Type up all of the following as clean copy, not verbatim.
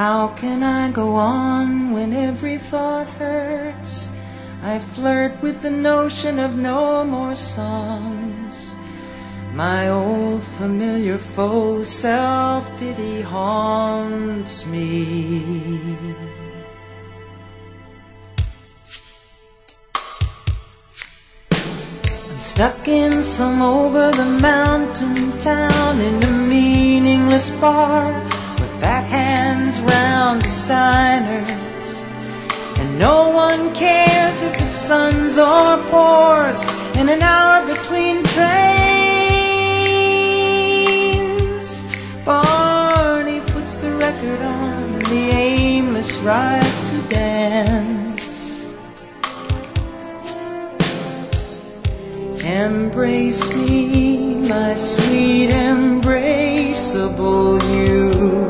How can I go on when every thought hurts? I flirt with the notion of no more songs. My old familiar foe, self-pity, haunts me. I'm stuck in some over-the-mountain town in a meaningless bar with fat hands round the Steiners, and no one cares if it's suns or pours in an hour between trains. Barney puts the record on and the Amos rise to dance. Embrace me, my sweet embraceable you.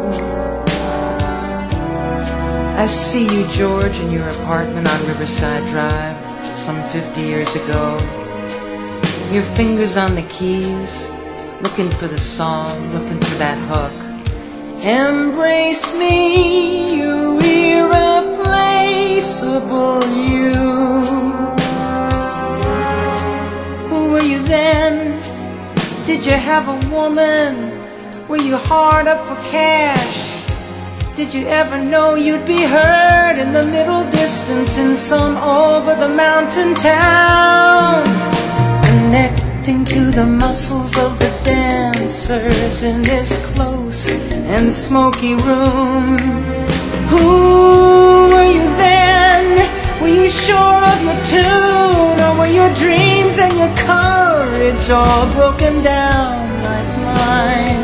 I see you, George, in your apartment on Riverside Drive some 50 years ago. Your fingers on the keys, looking for the song, looking for that hook. Embrace me, you irreplaceable you. Who were you then? Did you have a woman? Were you hard up for cash? Did you ever know you'd be heard in the middle distance in some over-the-mountain town? Connecting to the muscles of the dancers in this close and smoky room. Who were you then? Were you sure of your tune, or were your dreams and your courage all broken down like mine?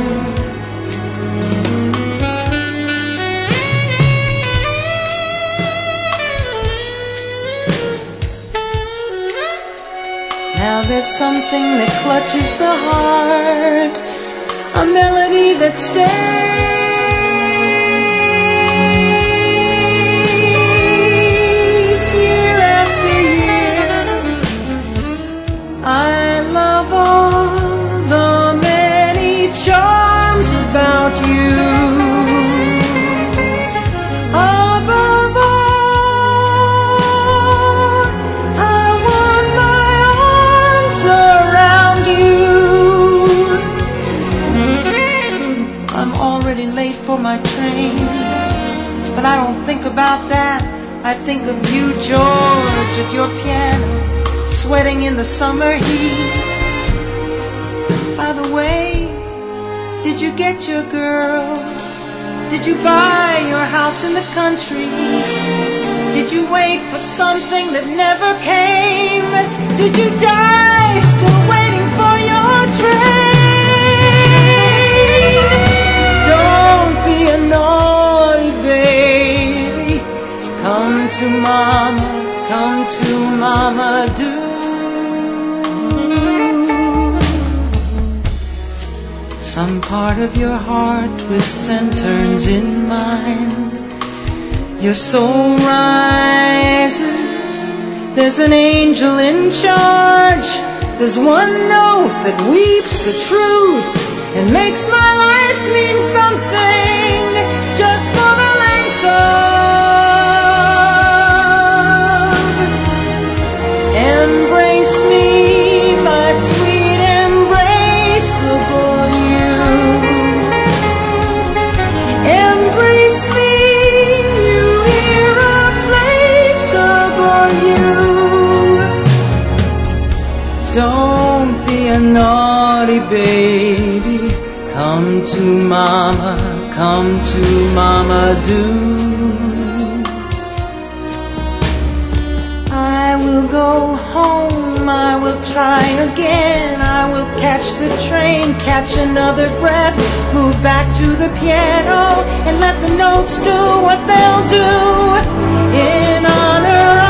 Now there's something that clutches the heart, a melody that stays year after year. I love all the many charms about you. Above all, I want my arms around you. I'm already late for my train, but I don't think about that. I think of you, George, at your piano, sweating in the summer heat. By the way, did you get your girl? Did you buy your house in the country? Did you wait for something that never came? Did you die still waiting for your train? Don't be a naughty baby. Come to mama, do. Some part of your heart twists and turns in mine. Your soul rises. There's an angel in charge. There's one note that weeps the truth and makes my life mean something just for the length of. Embrace me, my sweet embraceable you. Embrace me, you irreplaceable you. Don't be a naughty baby. Come to mama, do. I will go home, I will try again. I will catch the train, catch another breath, move back to the piano and let the notes do what they'll do in honor